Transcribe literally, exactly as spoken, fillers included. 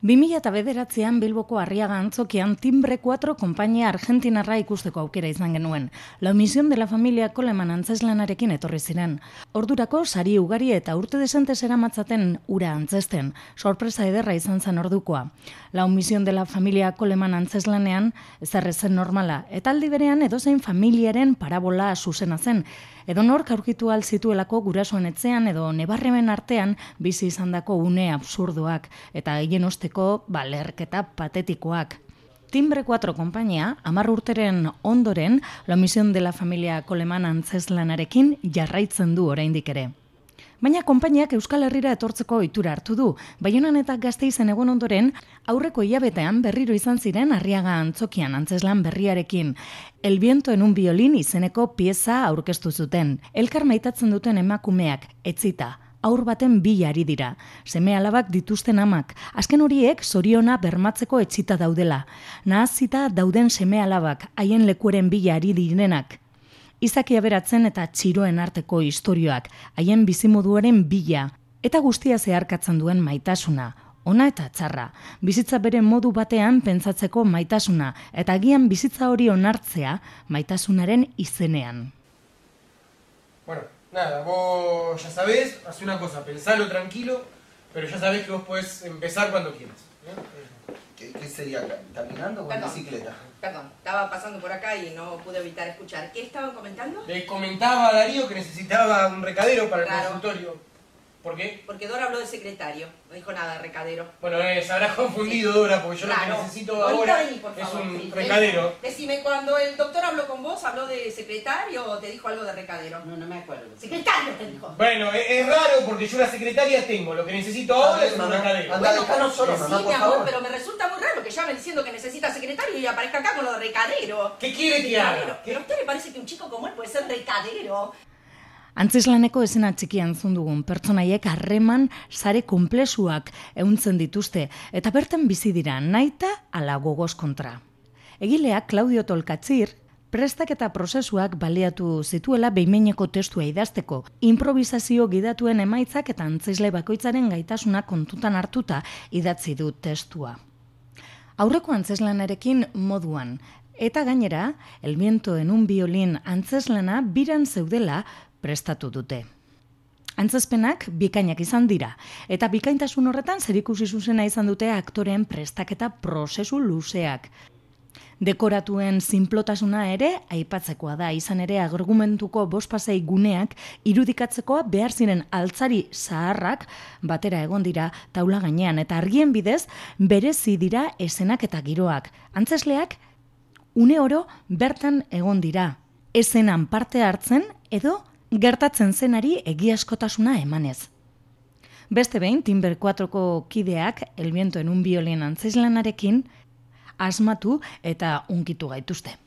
bi mila bederatzian Bilboko Arriaga Antzokian Timbre kuatro konpainia argentinarra ikusteko aukera izan genuen. La Misión de la Familia Coleman antzeslanarekin etorri ziren. Ordurako sari ugari eta urte desente zeramatzaten ura antzesten. Sorpresa ederra izan zen ordukoa. La Misión de la Familia Coleman antzeslanean ezarrezen normala, eta aldi berean edozein familiaren parabola zuzena zen. Edonork aurkitu ahal zituelako gurasoen etxean edo nebarremen artean bizi izandako une absurdoak eta gehien osteko balerketa patetikoak. Timbre kuatro konpainia, hamar urteren ondoren, La Misión de la Familia Coleman antzeslanarekin jarraitzen du oraindik ere. Baina konpainiak Euskal Herrira etortzeko ohitura hartu du. Baionan eta Gasteizen egon ondoren, aurreko hilabetean berriro izan ziren Arriaga Antzokian antzeslan berriarekin. El viento en un violín izeneko pieza aurkeztu zuten. Elkar maitatzen duten emakumeak, etzita, haur baten bila ari dira. Seme alabak dituzten amak, azken horiek zoriona bermatzeko etzita daudela. Nahazita dauden seme alabak, haien lekueren bila ari direnak. Izaki aberatzen eta txiroen arteko istorioak, haien bizimoduaren bila, eta guztia zeharkatzen duen maitasuna, ona eta txarra, bizitza bere modu batean pentsatzeko maitasuna, eta agian bizitza hori onartzea maitasunaren izenean. Bueno, nada, vos ya sabés, haz una cosa, pensalo tranquilo, pero ya sabés que vos podés empezar cuando quieras. ¿Qué, qué sería? ¿Caminando o en bicicleta? Perdón, estaba pasando por acá y no pude evitar escuchar. ¿Qué estaban comentando? Le comentaba a Darío que necesitaba un recadero para el Claro. consultorio. ¿Por qué? Porque Dora habló de secretario, no dijo nada de recadero. Bueno, eh, se habrá confundido Dora, porque yo Claro. lo que necesito Ahorita ahora vení, por es favor, un sí. recadero. Decime, cuando el doctor habló con vos, ¿habló de secretario o te dijo algo de recadero? No, no me acuerdo. Secretario te dijo. Bueno, es, es raro porque yo una secretaria tengo, lo que necesito ahora es un Mamá, recadero. anda, dejanos solos, sí, mamá, por mi amor, favor. pero me resulta muy raro que llamen diciendo que necesita secretario y aparezca acá con lo de recadero. ¿Qué quiere que Recadero. haga? ¿Pero a usted le parece que un chico como él puede ser recadero? Antzeslaneko esena txikian zundugun pertsonaiek harreman sare konplexuak ehuntzen dituzte, eta bertan bizi dira naita ala gogoz kontra. Egileak Claudio Tolkatzir prestaketa prozesuak baliatu zituela behin-behineko testua idazteko, improvisazio gidatuen emaitzak eta antzesle bakoitzaren gaitasuna kontutan hartuta idatzi du testua. Aurreko antzeslanarekin moduan, eta gainera, El viento en un violín antzeslana biran zeudela prestatu dute. Antzezpenak bikainak izan dira, eta bikaintasun horretan zerikusi zuzena izan dute aktoreen prestaketa prozesu luzeak. Dekoratuen sinplotasuna ere aipatzekoa da, izan ere argumentuko bospasei guneak irudikatzekoa behar ziren altzari zaharrak batera egon dira taula gainean, eta argien bidez berezi dira esenak eta giroak. Antzesleak une oro bertan egon dira, esenan parte hartzen edo gertatzen zenari egiaskotasuna emanez. Beste behin, Timbre kuatroko kideak El viento en un violín antzeslanarekin asmatu eta unkitu gaituzte.